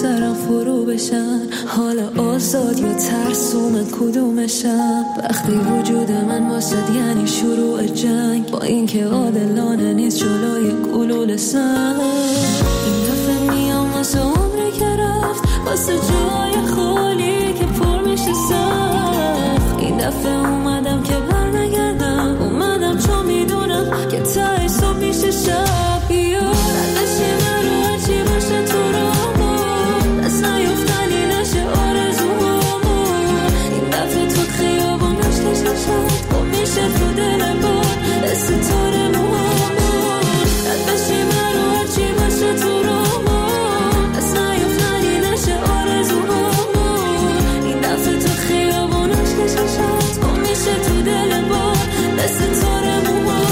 سرم فرو بشن، حالا آزاد یا ترسوم کدومشم. وقتی وجود من واسد یعنی شروع جنگ، با اینکه عادلانه نیست جلوی گلوله سنگ. این دفعه میام واسه عمری که رفت، واسه جای خالی که پر میشه سخت. این دفعه اومدم که برنگردم، اومدم چون میدونم که تای صبح میشه شب. ردشی من رو هرچی باشه تو رامون، دست نیفتنی نشه آرزوهامون. این دفعه تو خیابونش کششت گم میشه تو دل بار ستاره موهامون. ردشی من رو هرچی باشه تو رامون، دست نیفتنی نشه آرزوهامون. این دفعه تو خیابونش کششت گم میشه تو دل بار ستاره موهامون.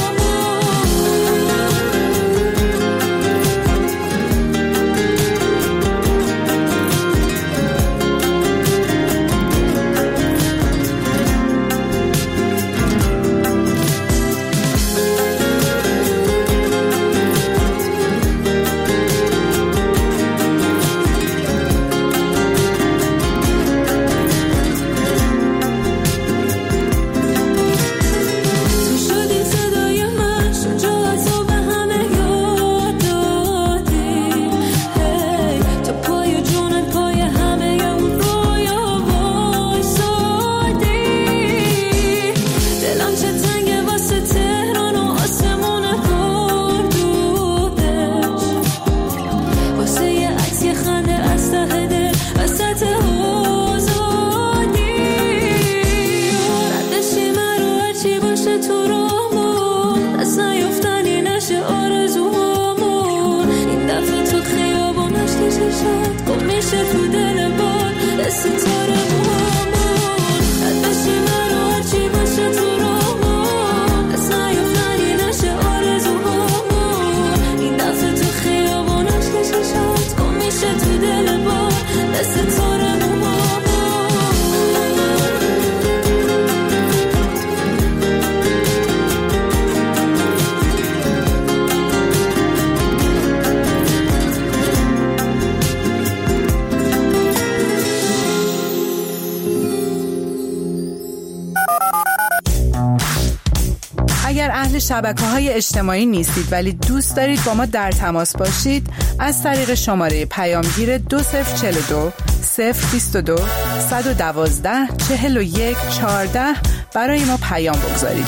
شبکه‌های اجتماعی نیستید ولی دوست دارید با ما در تماس باشید، از طریق شماره پیامگیر 2042 022 112 41 14 برای ما پیام بگذارید.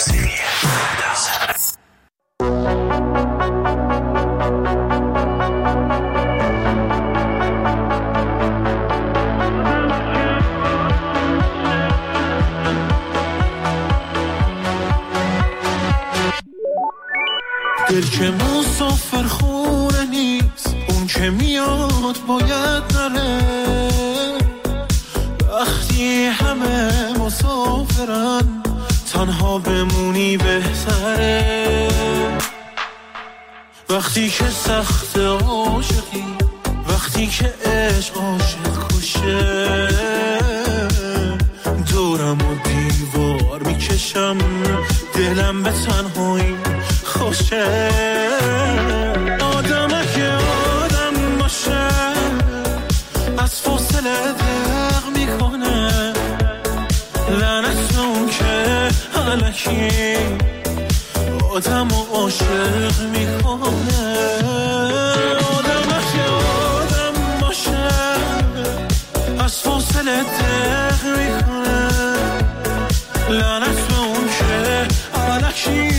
دل که مسافر خونه نیست، اون که میاد باید نره. وقتی همه مسافرن تنها بمونی بهتره. وقتی که سخت عاشقی، وقتی که عشق عاشق کشه، دورم و دیوار میکشم، دلم به تنهایی خوشه. آدمه که آدم باشه از فاصله دق میکنه، لعنت اون که الکی آدم و عاشق میکنه. آدمه که آدم باشه از فاصله دق میکنه، لعنت اون که الکی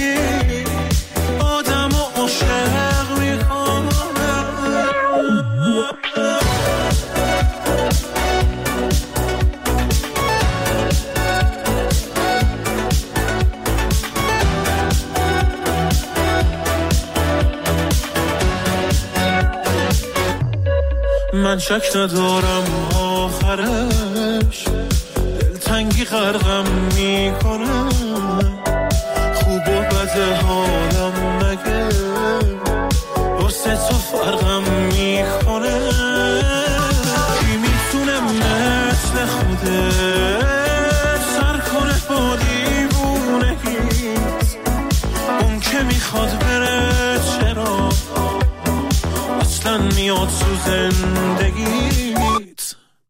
من شک ندارم آخرش دلتنگی غرقم میکنه. خوب و بد حالم مگه واسه تو فرقم میکنه. کی میتونه مثل خودت سر کنه با دیوونگیت؟ اون که میخواد بره چرا اصلا میاد تو زندگیت.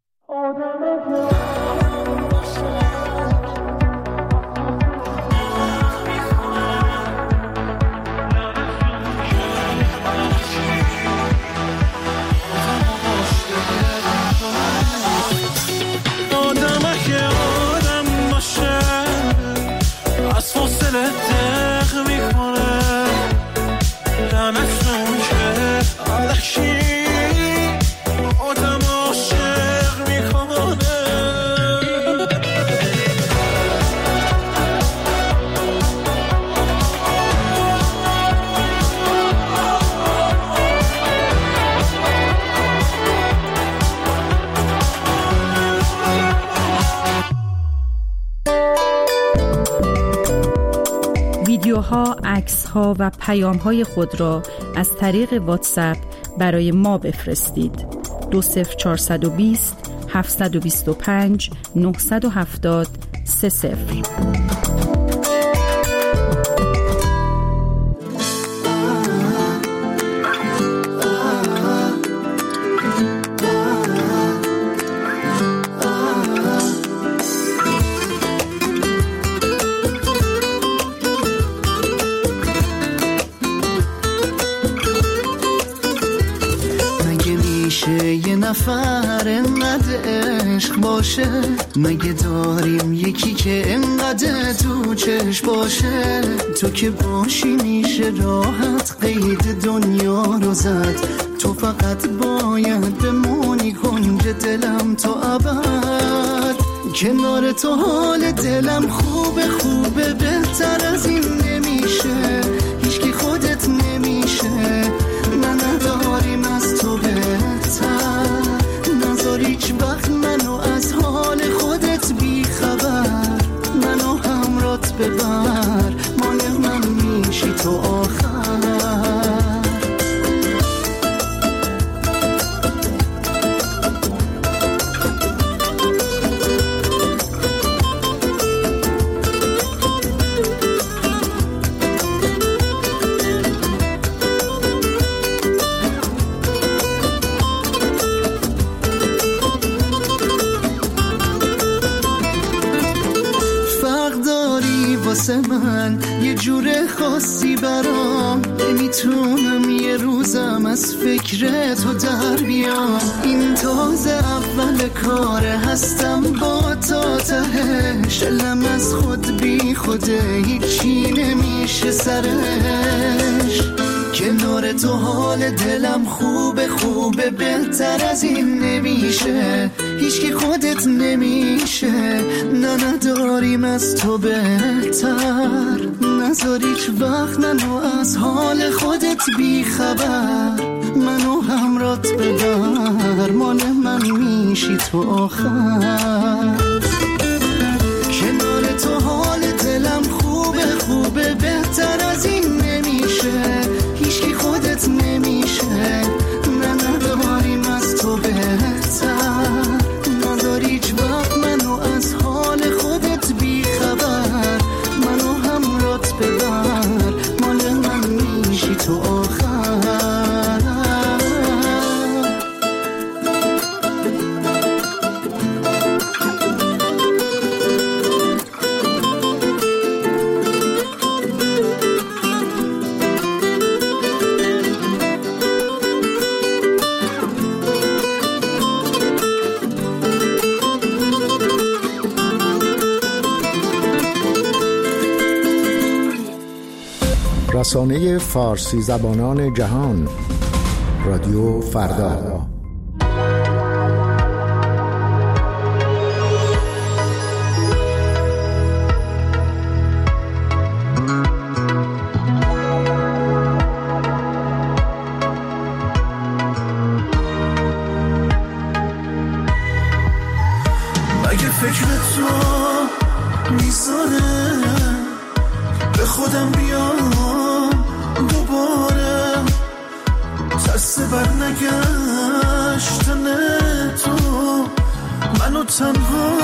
ویدیوها، عکس‌ها و پیام‌های خود را از طریق واتساپ برای ما بفرستید. 20420 725 970 30. یه نفر انقدر عشق باشه، مگه داریم یکی که انقدر تو چشم باشه؟ تو که باشی میشه راحت قید دنیا رو زد، تو فقط باید بمونی کنج دلم تا ابد. کنار تو حال دلم خوبه خوبه، بهتر از این نمیشه، هیچکی خودت نمیشه. نداریم از تو بهتر، نذار هیچ وقت منو از حال خودت بی خبر. منو همرات ببر، مال من میشی تو آخر. من یه جور خاصی برام، نمیتونم یه روزم از فکر تو در بیام. این تازه اول کاره، هستم با تا تهش، دلم از خود بی خوده هیچی نمیشه سرش. کنار تو حال دلم خوبه خوبه، بهتر از این نمیشه، هیچکی خودت نمیشه. نداریم از تو بهتر، نذار هیچ وقت منو از حال خودت بی خبر. منو همرات ببر، مال من میشی تو آخر. کنار تو حال دلم خوبه خوبه، بهتر از این نمیشه، هیچکی خودت نمیشه. نداریم از تو بهتر، نداری هیچ وقت منو از حال خودت بی خبر. منو همرات ببر، مال من میشی تو آخر. رسانه فارسی زبانان جهان، رادیو فردا. مگه فکر تو میذاره به خودم بیام دوباره؟ ترس بر نگشتن تو منو تنها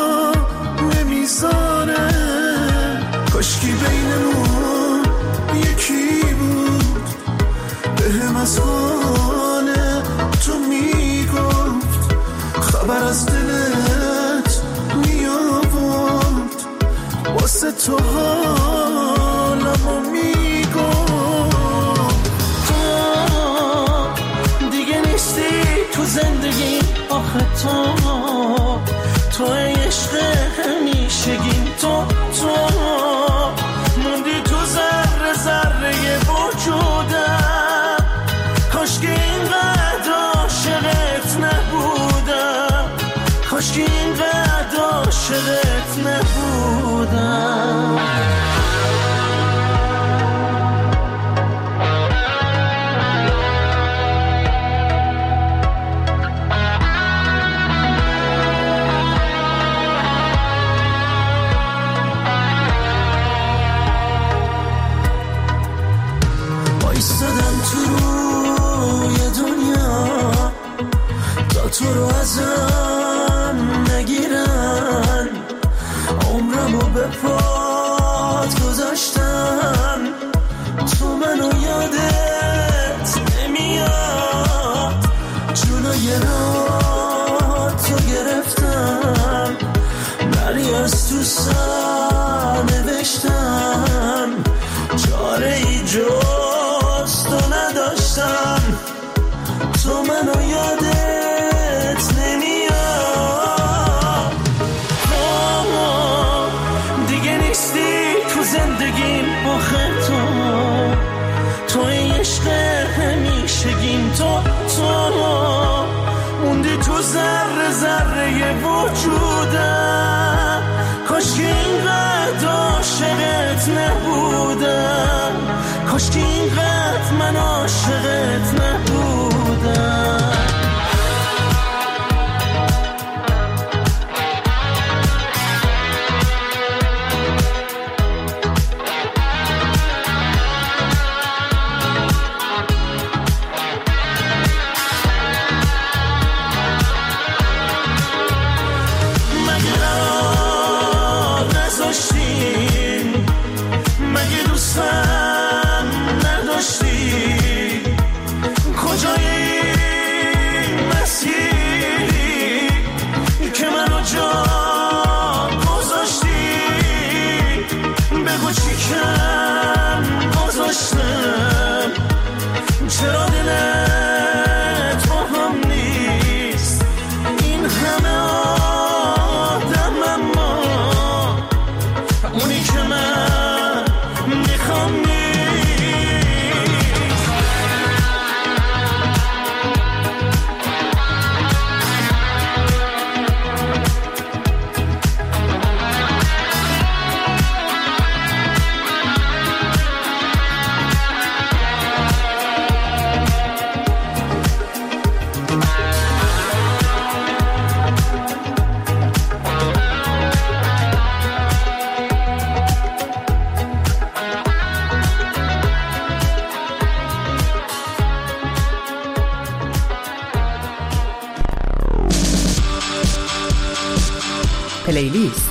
نمیذاره. کاشکی بینمون یکی بود، بهم از حال از دلت می آورد واسه تو حالمو می گفت تو دیگه نیستی تو زندگی آخه تو عشق همیشگیم تو موندی تو ذره ذره وجودم کاش که اینقدر عاشقت نبودم کاش که اینقدر عاشقت نبودم تو رو ازم نگیرن عمرمو به پات گذاشتم تو منو یادت نمیاد جلوی رات تو گرفتم بری از تو سر نوشتم چاره ای جز تو نداشتم تو منو یادت تو عشق همیشگیم تو موندی تو ذره ذره وجودم کاش که اینقدر عاشقت نبودم کاش که اینقدر من عاشقت نبودم پلیلیست.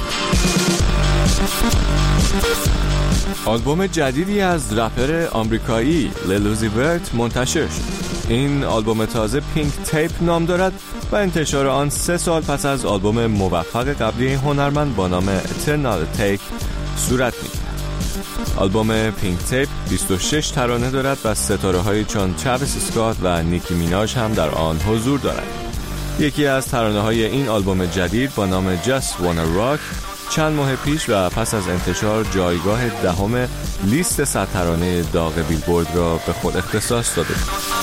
آلبوم جدیدی از رپر آمریکایی لیل اوزی ورت منتشر شد. این آلبوم تازه پینک تیپ نام دارد و انتشار آن 3 سال پس از آلبوم موفق قبلی این هنرمند با نام اترنال تیک صورت می‌گیرد. آلبوم پینک تیپ 26 ترانه دارد و ستاره‌هایی چون تراویس اسکات و نیکی میناژ هم در آن حضور دارند. یکی از ترانه‌های این آلبوم جدید با نام Just Wanna Rock چند ماه پیش و پس از انتشار جایگاه 10 لیست 100 ترانه داغ بیلبورد را به خود اختصاص داده.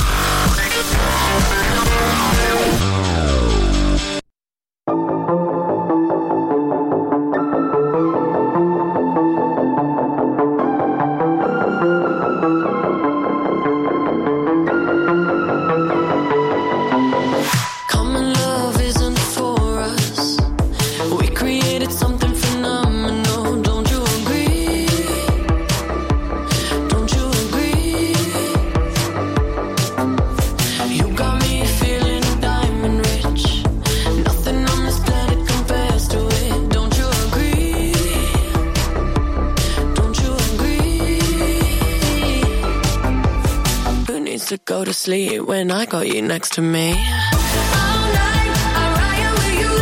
To go to sleep when I got you next to me. All night I ride with you.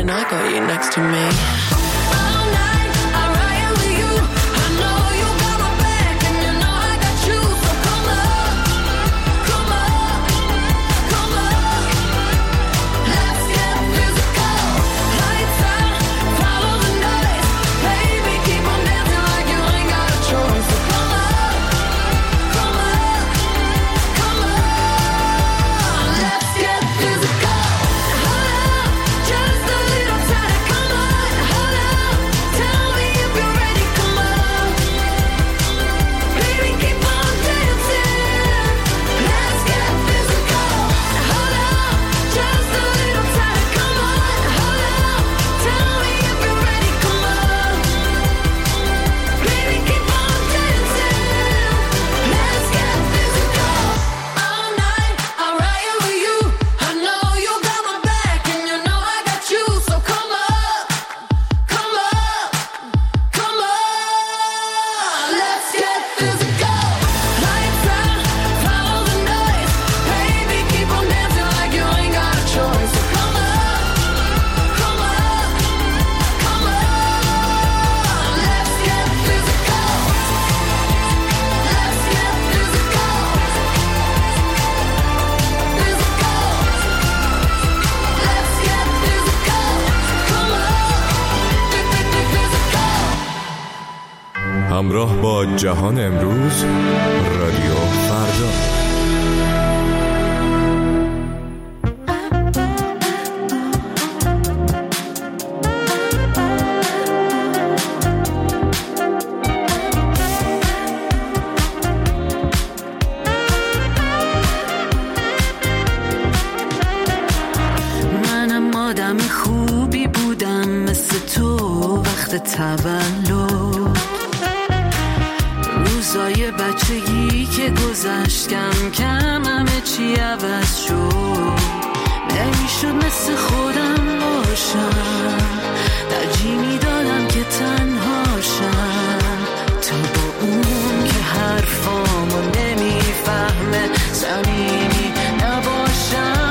when I got you next to me. همراه با جهان امروز، رادیو فردا. منم آدم خوبی بودم مثل تو وقت تولد، روزای بچگی که گذشت کم کم همه چی عوض شد. نمیشد مثل خودم باشم، ترجیح میدادم که تنهاشم تا با اون که حرفامو نمیفهمه صمیمی نباشم.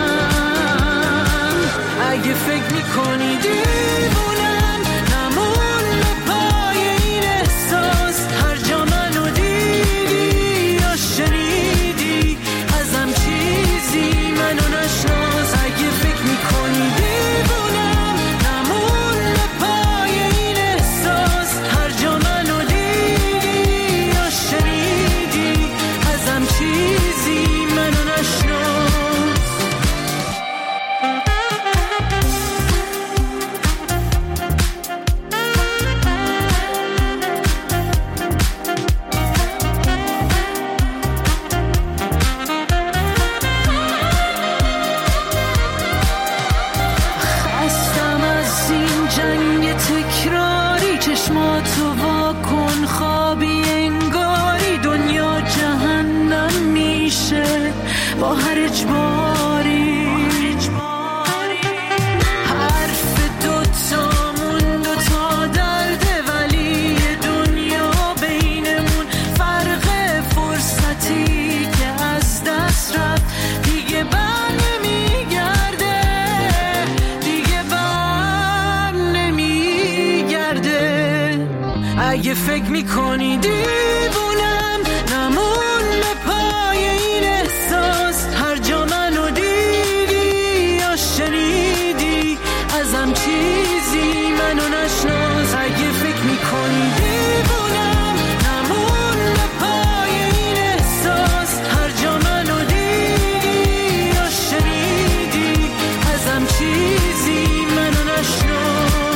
اگه فکر میکنی دیوونم نمون پای این احساس، هر جا منو دیدی یا شنیدی ازم چیزی منو نشناس. اگه فکر میکنی دیوونم نمون پای این احساس، هر جا منو دیدی یا شنیدی ازم چیزی منو نشناس. خستم از این جنگ تکراری، چشماتو واکن خوابی انگاری دنیا جهنم میشه با هر اجباری. حرف دوتامون دوتا درده ولی دنیا بینمون فرق فرصتی که از دست رفت دیگه بر نمیگرده، دیگه بر نمیگرده. اگه فکر میکنی دیوونم نمون پای این احساس، هر جا منو دیدی یا شنیدی ازم چیزی منو نشناس. اگه فکر میکنی دیوونم نمون پای این احساس، هر جا منو دیدی یا شنیدی ازم چیزی منو نشناس.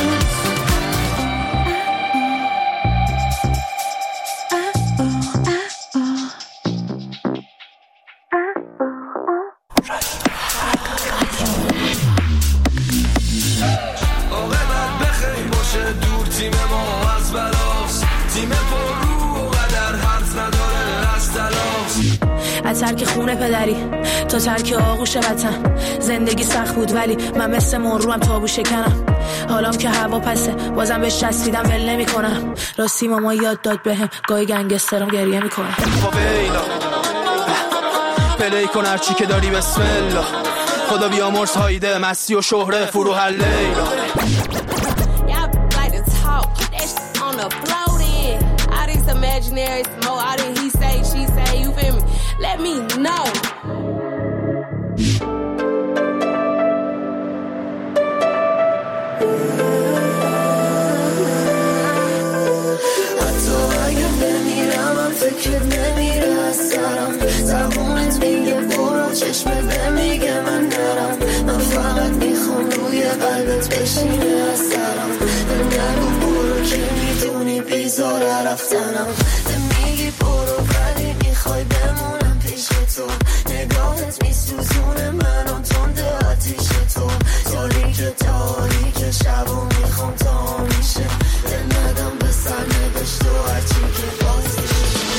عاقبت بخیر باشه دور تیم ما از بلاس، تیم پر رو و قدر حرف نداره از تلاس. از ترک خونه پدری تا ترک آغوش وطن، زندگی سخت بود ولی من مثل مروم تابو شکنم. حالام که هوا پسه بازم بهش چسبیدم ول نمی‌کنم. راستی ماما یاد داد بهم گاهی گنگسترم گریه میکنه. پلی کن هرچی که داری بسم الله، خدا بیامرز هایده مستی و شهره فرو حله imaginary smoke, all that he say, she say, you feel me? Let me know. حتی اگه بمیرم هم فکرت نمیره از سرم زبونت میگه برو چشمت میگه من نرم من فقط میخوام روی قلبت بشینه از سرم نگو برو که میدونی بیزاره رفتنم میگی برو ولی میخوای بمونم پیش تو نگاهت میسوزونه منو تنده آتیش تو تاریک شب و میخوام تا میشه دل ندم به سرنوشت و هرچی که بازیشه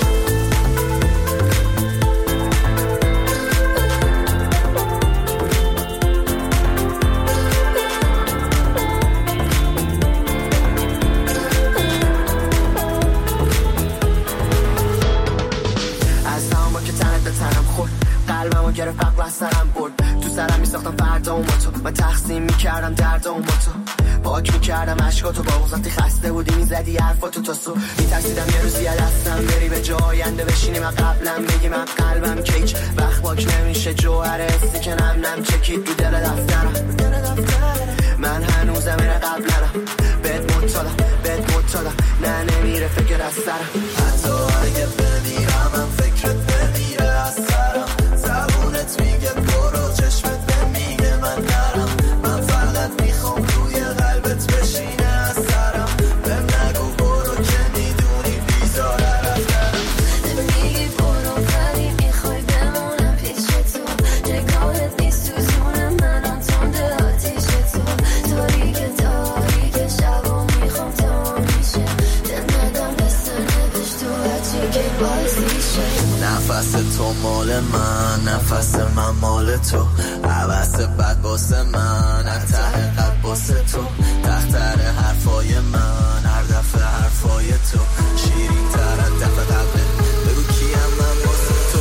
قلبمو گرفت عقل از سرم برد تو سرم میساختم فردا با تو من تقسیم میکردم دردامو با تو پاک میکردم عشقاتو با وقتی خسته بودی میزدی حرفاتو تا صبح میترسیدم یه روزی دستم بری به جای آینده بشینی من قبلم بگی من قلبم که هیچ وقت پاک نمیشه جوهر حسی که نم چکید تو دل دفترم من هنوزم این قبلم بهت مطالم نه نمیره فکر از سرم حتی اگه بمیرم هم فکرت نمیره از سرم زبونت میگه برو چشمت میگه من نرم من فقط میخوام روی قلبت بشینه از سرم بهم نگو برو که میدونی بیزاره رفتنم میگی برو ولی میخوای بمونم پیش تو نگاهت میسوزونه منم تنده آتیش تو تاریک شب و میخوام تا میشه دل ندم به سرنوشت تو هرچی که بازیشه نفس تو مال من نفس من مال تو عوض بد باسه من ته قد باسه تو تختر حرفای من هر دفعه حرفای تو شیرین تر از دفعه قبله بگو کیم من باسه تو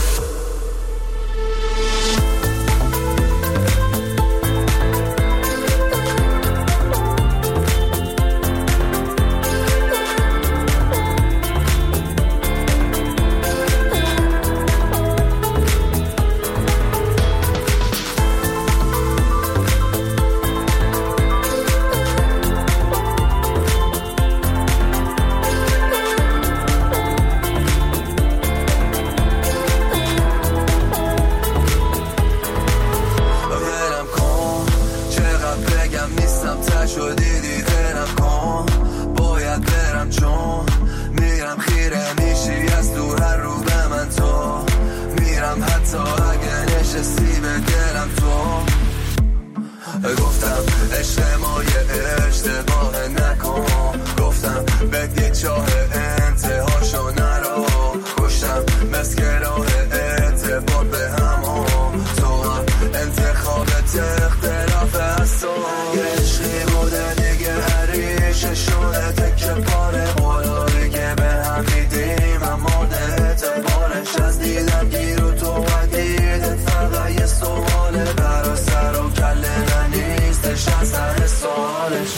گفتم اجتماعی اشتباه نکن گفتم بهت یه چاه انتهاشو نرو گشتم مسکراه اعتبار به همون تو هم انتخابت اختلاف از تو یه عشقی بوده دیگه هریشه شده تکه پاره بالایی که به هم دیدیم اما ده اعتبارش از دیدم گیر و تو و دیدت فقط یه سواله برا سر و کله نیستش اصلا سوالش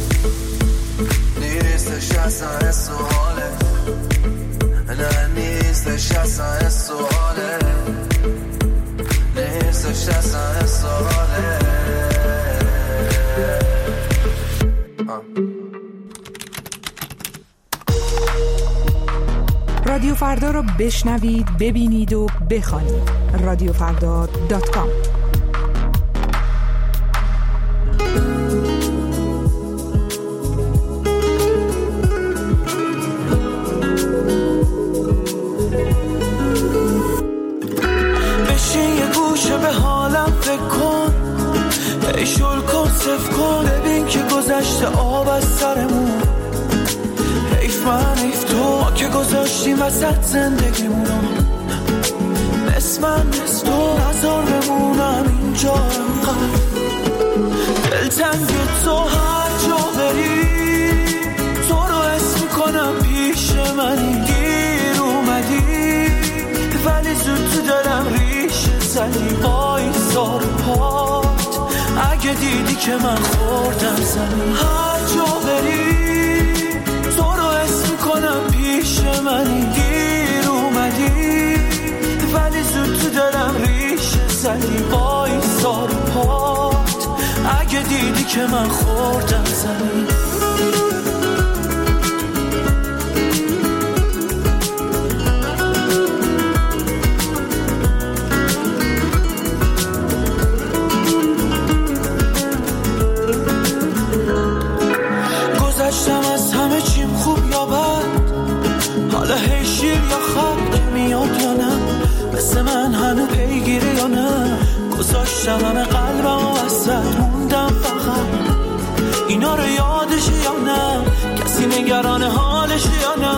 نیستش اصلا سواله نه نیستش اصلا سواله نیستش اصلا سواله رادیو فردا رو بشنوید، ببینید و بخوانید. رادیوفردا.com بشین یه گوشه به حالم فکر کن ای شل کن صف کن ببین که گذشته آب از سرمون حیف من حیف تو ما که گذاشتیم وسط زندگیمونو نصف من نصف تو نظر بمونم اینجا انقدر دلتنگ تو هر جا بری تو رو حس میکنم پیش منی گیر اومدی ولی زود تو دلم ریشه زدی وای سار پا اگه دیدی که من خوردم زمین. هر جا بری تو رو اسم میکنم پیش منی. گیر اومدی ولی زود تو دلم ریشه زدی. وایسا رو پات اگه دیدی که من خوردم زمین. گذشتم از همه چیم خوب یا بد، حالا هی شیر یا خط میاد یا نه، مثل من هنو پیگیری یا نه. گذاشتم همه قلبم و وسط موندم فقط اینا رو یادش یا نه، کسی نگران حالش یا نه.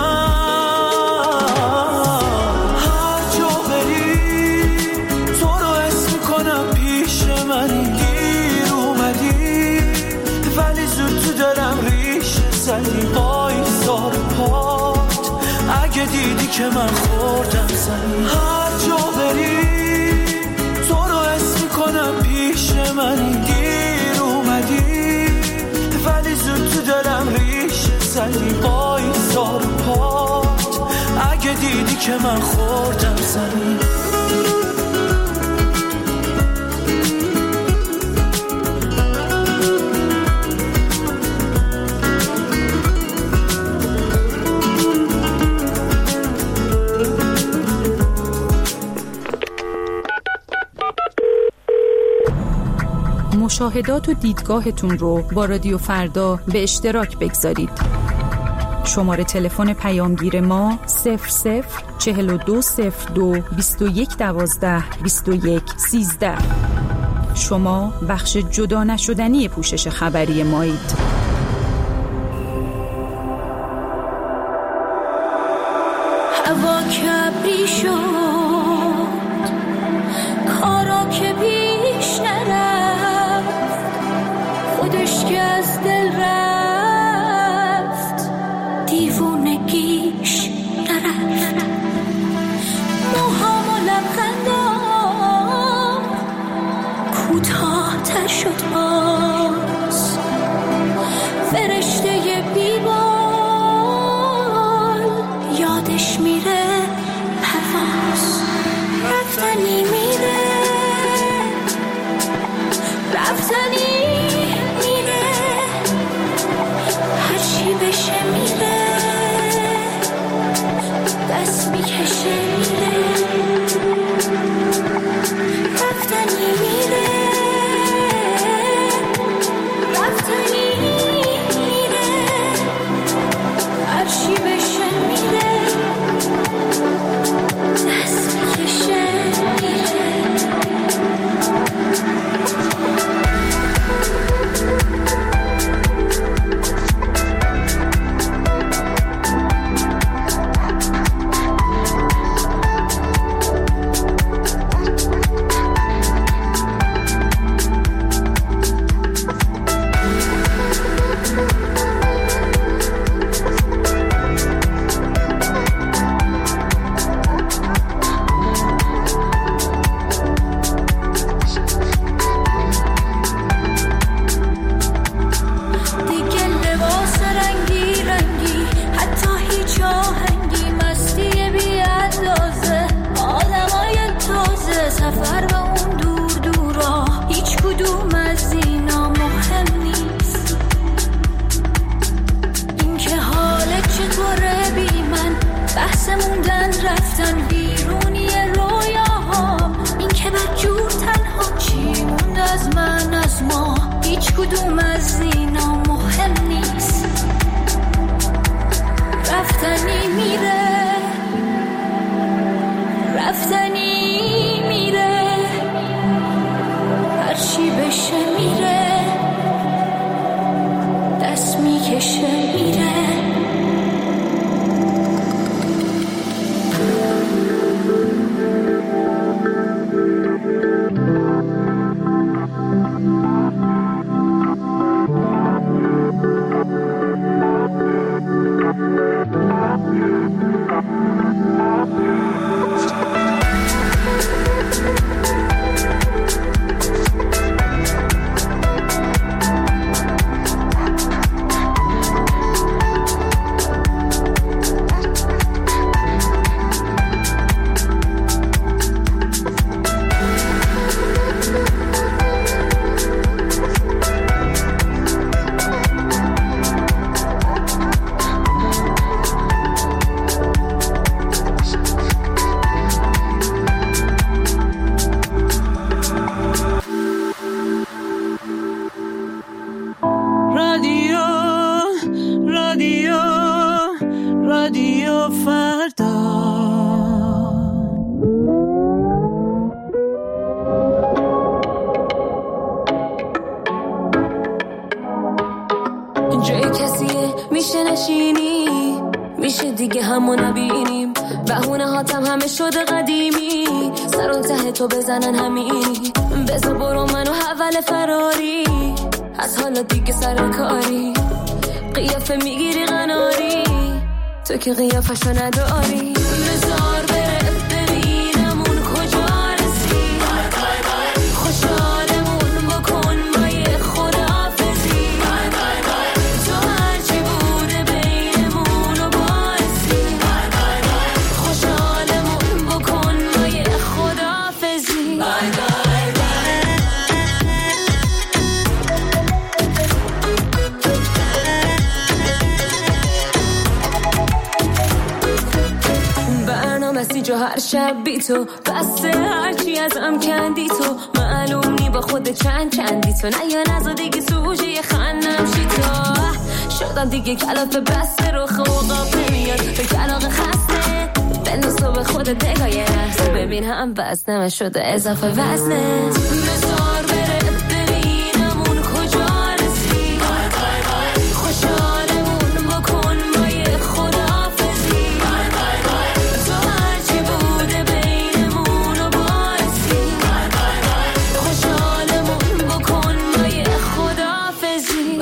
هر جا بری تو رو اسم میکنم پیش منی. گیر اومدی ولی زود تو دلم ریشه زدی. وایسا رو پات اگه دیدی که من خوردم زمین. هر جا بری تو رو اسم میکنم پیش منی. گیر اومدی ولی زود تو دلم ریشه زدی. وایسا رو پات اگه دیدی که من خوردم زمین. مشاهدات و دیدگاهتون رو با رادیو فردا به اشتراک بگذارید. شماره تلفن پیامگیر ما 004202 2112 2113. شما بخش جدا نشدنی پوشش خبری مایید. هوا کبری شد، کارا که پیش نرفت، خودش که از دل رفت، دیوونگیش نرفت. موهام و لبخندام کوتاه‌تر شد باز، فرشته بیبال یادش میره پرواز. رفتنی میره، رفتنی میره، هرچی بشه میره، دست میکشه میره. رفتنی میره، رادیو فردا. جای کسیه میشه نشینی، میشه دیگه همو نبینیم، بهونه هاتم همه شده قدیمی، سرون ته تو بزنن همینی، بزا برو منو حول فراری، از حالا دیگه سر کاری، قیافه میگیری قناری، تو که قیافشو نداری، بزار بره ببینمون کجا رسی، خوشحالمون بکن با یه خداحافظی، تو هرچی بوده بینمون و بارسی، خوشحالمون بکن با یه خداحافظی. مسیج و هر شب بی تو بسته، هرچی ازم کندی تو، معلوم نی با خود چندی تو، نه یا نزا دیگه سوژه خندم شی تو، شدم دیگه کلاف بسته رو خوقاب نمیاد به کلاق خسته، بندازو به خود دگاه یه لحظه ببین هم بزنم شده اضافه وزنه، بزار بره ببینمون کجا رسی، خوشحالمون بکن با یه خداحافظی، تو هرچی بوده بینمون و بارسی، خوشحالمون بکن با یه خداحافظی.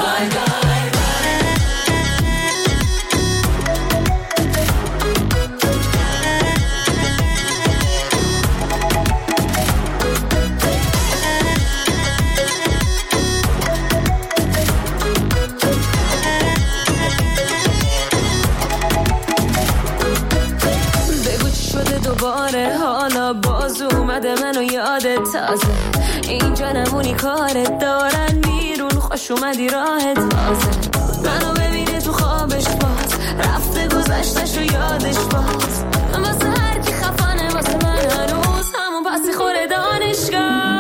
دوباره حالا باز اومده منو یادت تازه، اینجا نمونی کارت دارن بیرون، خوش اومدی راحت تازه، منو ببینه تو خوابش باز، رفته گذشتش و یادش باز، واسه هر کی خفنه واسه من هنوز همون پسی خوره دانشگاه.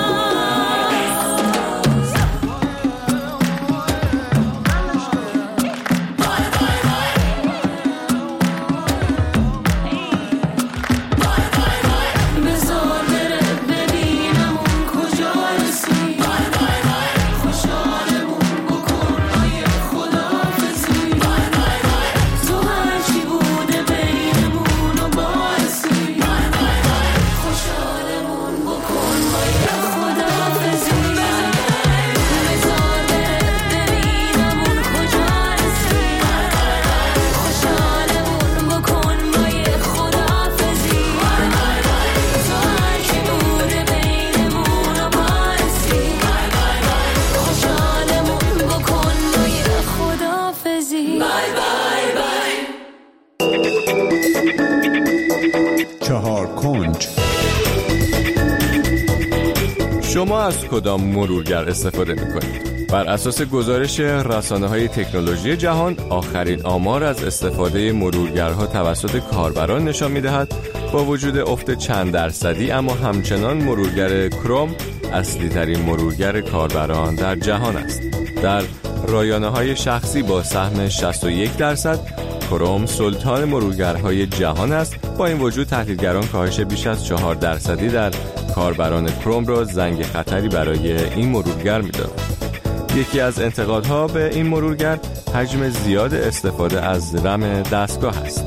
شما از کدام مرورگر استفاده می‌کنید؟ بر اساس گزارش رسانه‌های تکنولوژی جهان، آخرین آمار از استفاده مرورگرها توسط کاربران نشان می‌دهد با وجود افت چند درصدی اما همچنان مرورگر کروم اصلی ترین مرورگر کاربران در جهان است. در رایانه‌های شخصی با سهم 61%، کروم سلطان مرورگرهای جهان است. با این وجود تحلیلگران کاهش بیش از 4% در کاربران کروم را زنگ خطری برای این مرورگر می‌دانند. یکی از انتقادها به این مرورگر حجم زیاد استفاده از رم دستگاه است.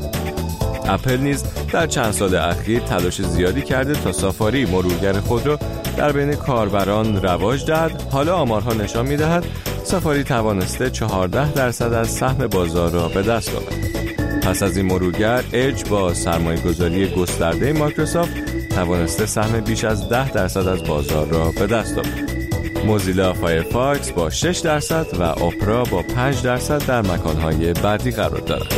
اپل نیز در چند سال اخیر تلاش زیادی کرده تا سافاری مرورگر خود را در بین کاربران رواج دهد. حالا آمارها نشان می‌دهد سافاری توانسته 14% از سهم بازار را به دست آورد. پس از این مرورگر، اج با سرمایه‌گذاری گسترده مایکروسافت توانسته سهم بیش از 10% از بازار را به دست آورد. موزیلا فایرفاکس با 6% و اپرا با 5% در مکانهای بعدی قرار دارد.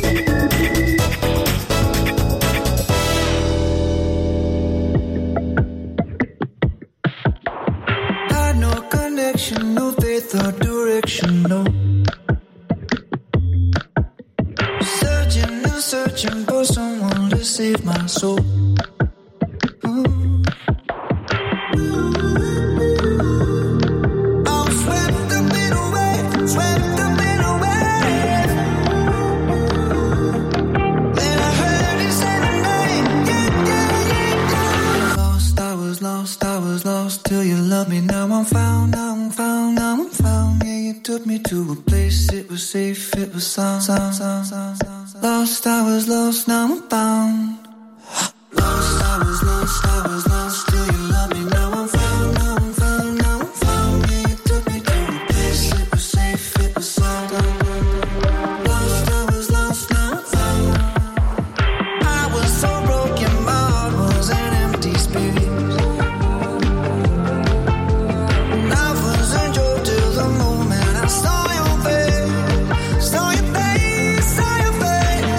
Searching for someone to save my soul. I'm swept up in a wave, swept up in a wave. took me to a place, it was safe, it was sound. Lost, I was lost, now I'm found. Lost, I was lost, I was lost. Do you love me? Now I'm found, now I'm found, now I'm found. Yeah, you took me to a place, it was safe, it was sound. Lost, I was lost, now I'm found. I was so broken, my heart was an empty space. Life was a joke till the moment I saw your face, saw your face, saw your face.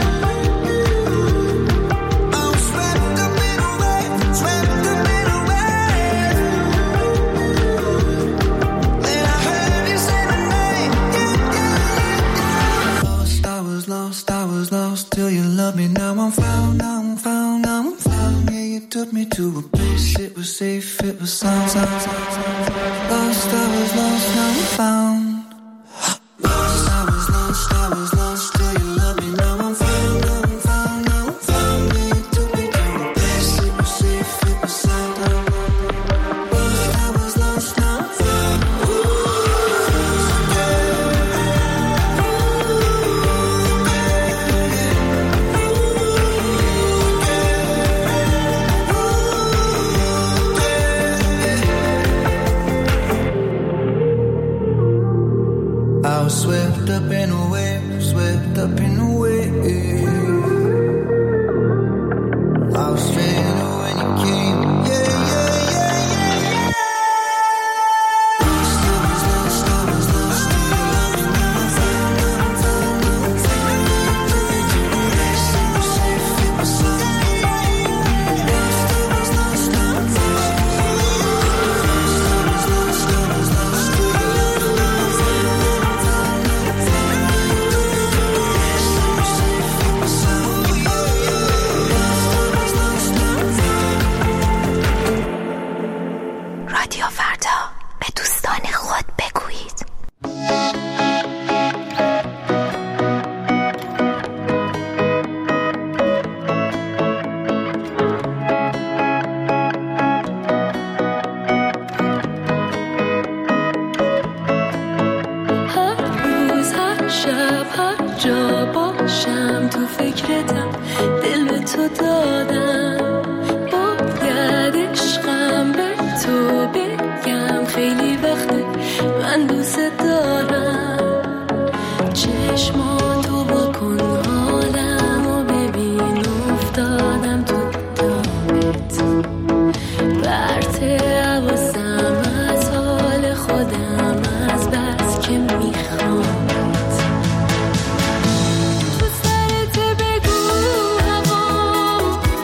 I was swept up in a wave, swept up in a wave. Then I heard you say my name, yeah, yeah, yeah. Lost, I was lost, I was lost till you loved me. Now I'm found, now I'm found, now I'm found. Yeah, you took me to a place, it was safe, it was sound. Lost, I was lost, now I'm found. Lost, I was lost, I was lost till you loved me. Now I'm found, now I'm found, now I'm found. Yeah, you took me to a place, it was safe, it was sound. Lost, I was lost, now I'm found. I was swept up in a wave, swept up in a wave. I was straight when you came, yeah, yeah, yeah, yeah, yeah. Lost, I was lost, I was lost. Do you love me? Now I'm found, now I'm found, now I'm found. Took me to a place, it was safe, it was sound. Lost, I was lost, now I'm found. Lost, I was lost, I was lost. Do you love me? Now I'm found, now I'm found, now I'm found. Took me to a place, it was safe, it was sound. Lost, I was lost, now I'm found. رادیو فردا، به دوستان خود بگویید. هر روز، هر شب، هر جا باشم تو فکرتم، دل به تو دادم. باید عشقم به تو بگم، خیلی وقته من دوست دارم. چشماتو بکن حالمو ببین، افتادم تو دامت. برت حواسم از حال خودم، از بس که میخوامت. تو سرت بگو هوام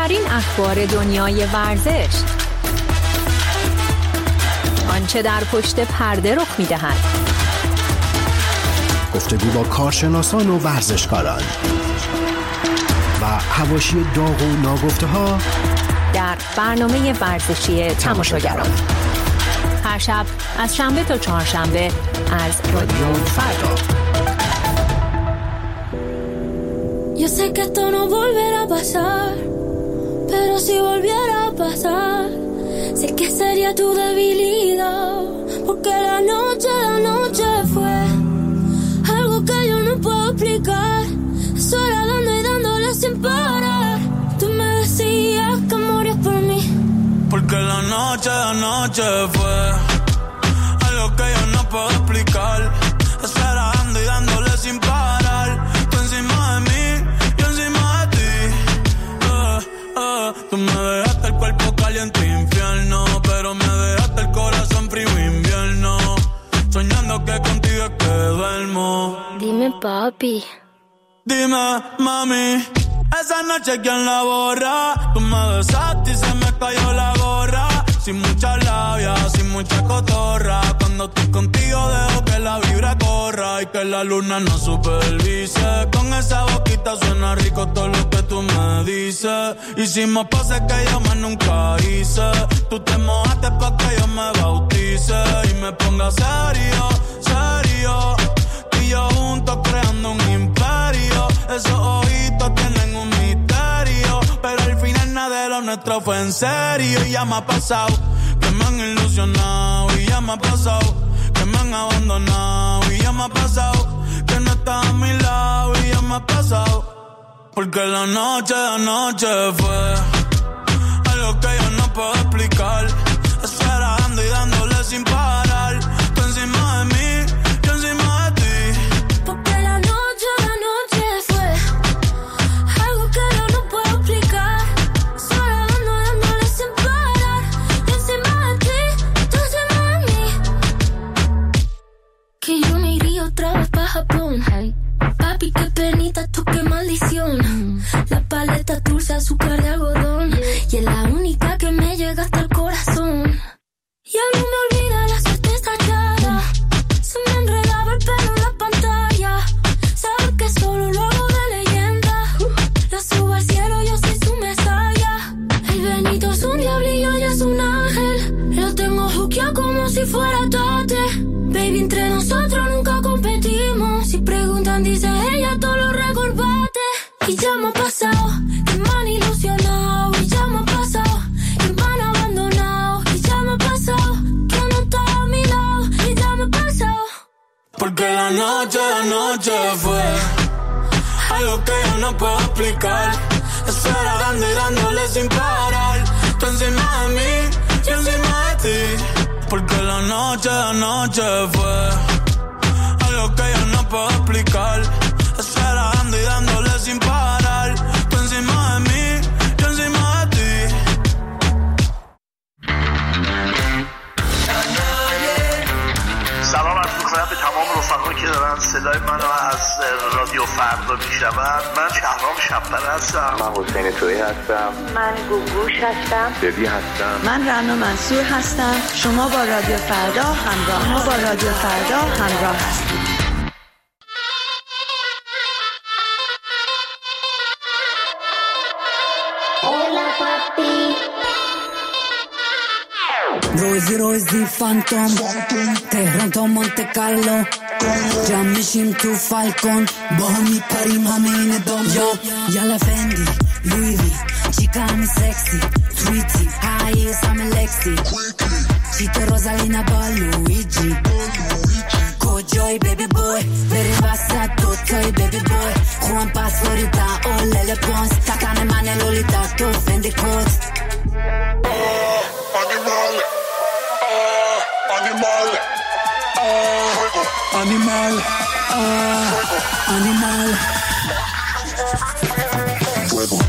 مهمترین اخبار دنیای ورزش، آنچه در پشت پرده رخ می‌دهد، گفتگو با کارشناسان و ورزشکاران و حواشی داغ و ناگفته‌ها در برنامه ورزشی تماشاگران، هر شب از شنبه تا چهارشنبه از رادیو فردا. Yo sé que esto no volverá a pasar, pero si volviera a pasar, sé que sería tu debilidad, porque la noche fue algo que yo no puedo explicar, sola dando y dándole sin parar. Tú me decías que morías por mí, porque la noche fue algo que yo no puedo explicar, sola dando y dándole sin parar. Tú encima de mí, yo encima de ti. Tú me dejaste el cuerpo caliente infierno, pero me dejaste el corazón frío invierno, soñando que contigo es que duermo. Dime papi, dime mami, esa noche quién la borra. Tú me besaste y se me cayó la gorra, sin mucha labia, sin mucha cotorra. Cuando estoy contigo dejo que la vibra corra y que la luna no supervise. Con esa boquita suena rico todo lo que tú me dices. Hicimos poses que yo más nunca hice. Tú te mojaste pa' que yo me bautice y me ponga serio, serio. Tú y yo juntos creando un imperio. Esos ojitos tienen un misterio, pero al final nada de lo nuestro fue en serio. Y ya me ha pasado que me han ilusionado, y ya me ha pasado que me han abandonado, y ya me ha pasado que no estás a mi lado, y ya me ha pasado. Porque la noche fue algo que yo no puedo explicar, esperando y dándole sin parar. Tú encima de mí, yo encima de ti. porque la noche fue algo que yo no puedo explicar, sola dándole sin parar. Yo encima de ti, tú encima de mí. Que yo me iría otra vez pa' Japón. Papi, qué penita, tú qué maldición. La paleta dulce, azúcar de algodón, y es la única que me llega hasta el corazón. Ya no me olvida la suerte estallada, se me enredaba el pelo en la pantalla. Sabes que solo lo hago de leyenda, la subo al cielo, yo soy su mesaya. El Benito es un diablillo y es un ángel, lo tengo juqueado como si fuera Tate. Baby, entre nosotros nunca competimos, si preguntan dice ella todo lo recordate. Y ya me ha pasado que me han ilusionado, y ya me ha pasado que me han abandonado, y ya me ha pasado que no estás a mi lado, y ya me ha pasado. Porque la noche fue algo que yo no puedo explicar, estar dando y dándole sin parar. Tú encima de mí, yo encima de ti. Porque la noche fue algo que yo no puedo explicar, estar dando y dándole sin parar. Tú encima de mí, yo encima de ti. سلام عرض می‌کنم به تمام رفقایی که دارن صدای منو از رادیو فردا میشنون. من شهرام شب‌پر هستم. من حسین تویی هستم. من گوگوش هستم. ببی هستم. من رنا منصور هستم. شما با رادیو فردا همراه هستید. روزی فانتوم تهران تا مونت کارلو جمع میشیم تو فالکون با هم میپریم همه این دنیا یالا فندی لویوی چیکا همی سکسی تویتی هاییس همه لکسی چیتو روزالینا با لویجی کجای بیبی بوی بریم وسط دوتای بیبی بوی خوان پاسپوریتا اولل پونس تکن من لولیتا تو فندی کود Animal. Fuego.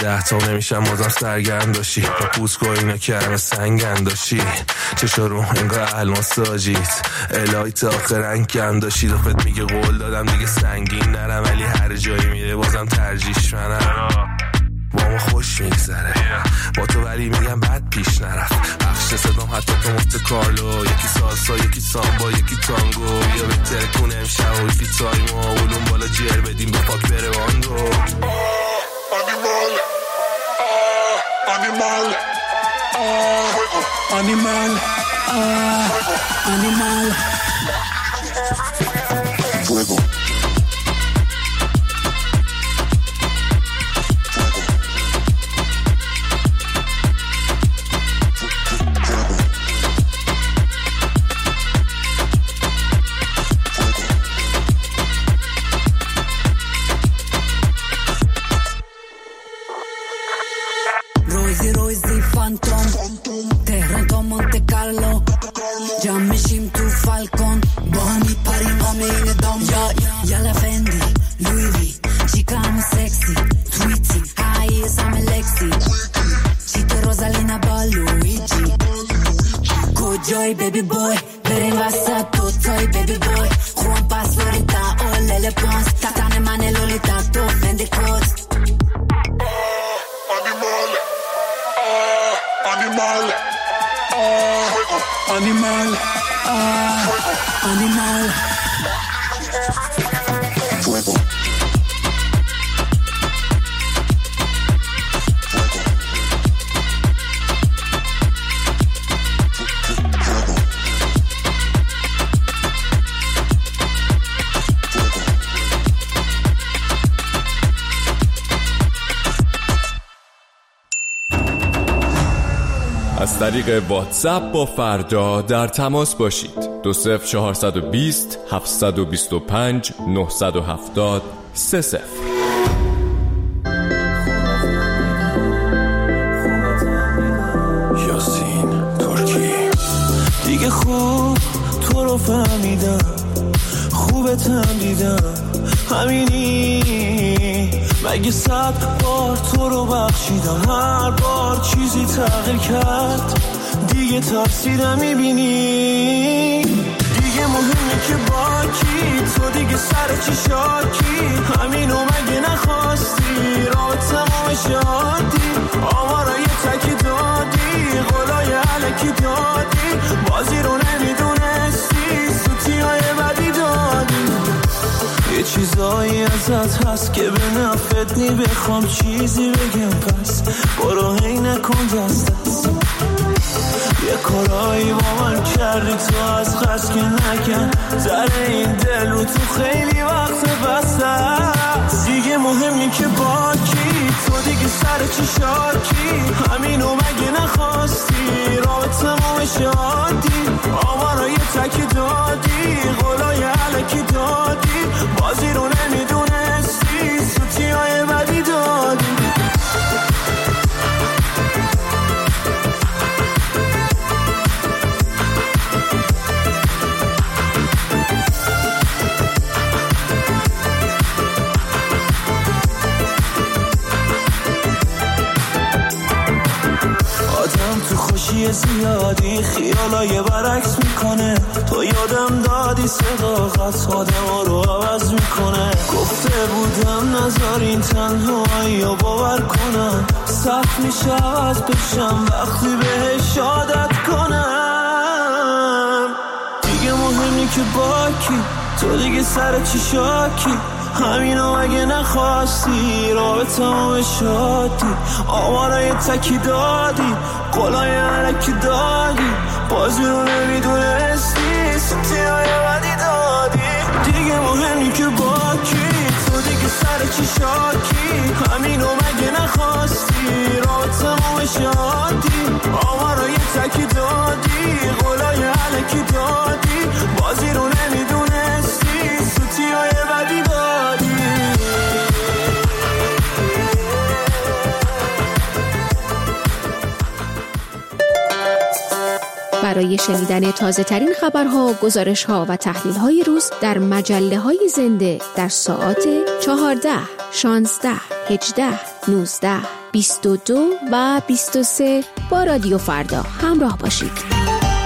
10 تا نمیشم بازم سرگرم داشتی با پوست که اینا که همه سنگن داشتی چشا رو انگار الماس ساجیت الهی تا آخر رنگ کم داشتی دفت میگه قول دادم دیگه سنگین نرم ولی هر جایی میره بازم ترجیش منم با ما خوش میگذره با تو ولی میگم بد پیش نرفت بخش صدام حتی تو مفت کارلو یکی سالسا یکی سامبا یکی تانگو یا بهتره کنه امشب و یکی تایمو اولون بالا جیر بدیم به پاک بره باندو Animal, animal, animal, fuego. روزی فانتوم تهران تا مونته کارلو جمع میشیم تو فالکون با هم میپریم همه این دام یالا فندی لویوی چیکا همه سکسی تویتی هاییس همه لکسی چیتو روزالینا با لویجی کجای بیبی بوی بریم وسط دوتای بیبی بوی خوان پاس فلوریدا اولل پونس تاتن من لولیتا تو فندی کوست Animal, animal, animal, fuego. از طریق واتساپ با فردا در تماس باشید 20420 725 970 30 یاسین ترکی دیگه خوب تو رو فهمیدم خوبتم دیدم همینی مگه 100 بار تو رو بخشیدم هر بار چیزی تغییر کرد دیگه ترسیدم میبینی دیگه مهمه که با کی تو دیگه سر چی شاکی همینو مگه نخواستی راه تمام شادی آمارای تکی دادی قولای علکی دادی بازی رو نمیدونستی سوتی های بدی دادی یه چیزایی ازت هست که به نفت نی بخوام چیزی بگم پس برو هی نکن دست یه کارایی با من کردی تو از قصد که نکن زره این دل رو تو خیلی وقت بسته دیگه مهمی که با کی تو دیگه سر چی شاکی همینو مگه نخواستی راه تمام شادی آمارای تکی دادی قولای علکی دادی بازی رو نمیدونستی سوتی های بدی دادی خوشی زیادی خیالای برعکس میکنه تو یادم دادی صداقت آدم رو عوض میکنه گفته بودم نذارین تنهایی رو باور کنم سخت میشه عوض بشم وقتی بهش عادت کنم دیگه مهمی که با کی تو دیگه سر چی شاکی همینو اگه نخواستی راه تمام شادی آمارای تکی دادی قولای علکی دادی بازی رو نمیدونستی سوتی های بدی دادی دیگه مهمی که با کی تو دیگه سر چی شاکی همینو مگه نخواستی راه تمام شادی آمارای تکی دادی قولای علکی دادی بازی رو نمیدونستی سوتی های بدی دادی برای شنیدن تازه ترین خبرها، گزارش ها و تحلیل های روز در مجله های زنده در ساعات 14، 16، 18، 19، 22 و 23 با رادیو فردا همراه باشید.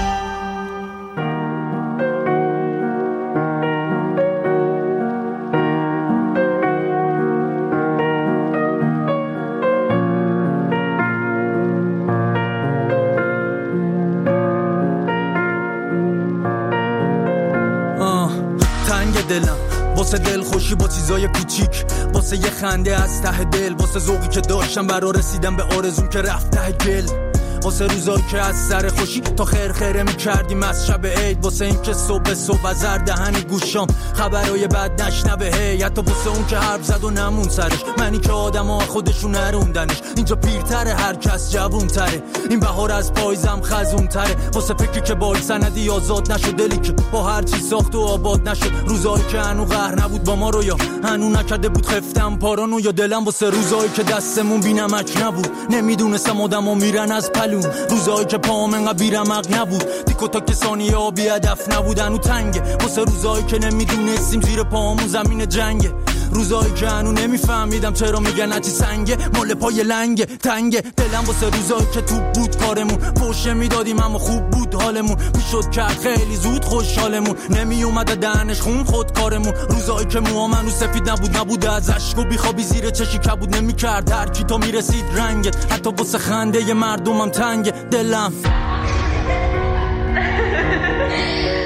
دلم واسه دل خوشی با چیزای کوچیک، واسه یه خنده از ته دل، واسه ذوقی که داشتم برا رسیدم به آرزوم که رفت ته گل، واسه روزایی که از سر خوشی تا خیر می‌کردیم از شب عید، واسه این که صبح از هر دهنی گوشام خبرای بد نشنوه، حتی واسه اون که حرف زد و نمون سرش، منی که آدما خودشون نروندنش، اینجا پیرتره هر کس جوون‌تره، این بهار از پاییزم خزون‌تره، واسه فکری که با سندی آزاد نشد، دلی که با هر چی ساخت و آباد نشد، روزایی که هنو قهر نبود با ما رو یا هنو نکرده بود خفتم پارانو، یا دلم واسه روزایی که دستمون بی‌نمک نبود، نمیدونستم آدما میرن از روزایی که پام انقدر بیرمق نبود، دیکو تا که ثانیه بی هدف نبودن و تنگه، واسه روزایی که نمیدونستیم زیر پامون زمین جنگه، روزایی که هنو نمیفهمیدم چرا میگن هرچی سنگه مال پای لنگه تنگه، دلم واسه روزایی که تو بود کارمون، فوشه میدادیم اما خوب بود حالمون، میشد کرد خیلی زود خوشحالمون، نمیومد دهنش خون خود کارمون، روزایی که موام هنو سفید نبود از اشک و بیخوابی زیر چشی کبود نمیکرد، هر کی تا میرسید رنگه، حتی واسه خنده ی مردمم تنگه دلم.